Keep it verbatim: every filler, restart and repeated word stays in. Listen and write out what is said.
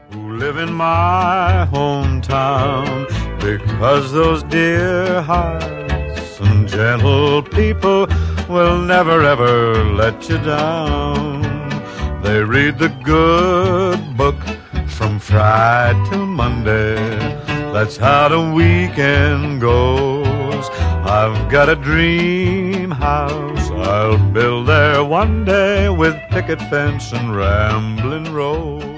who live in my hometown, because those dear hearts and gentle people will never ever let you down. They read the good book from Friday till Monday. That's how the weekend goes. I've got a dream house I'll build there one day, with picket fence and rambling rose.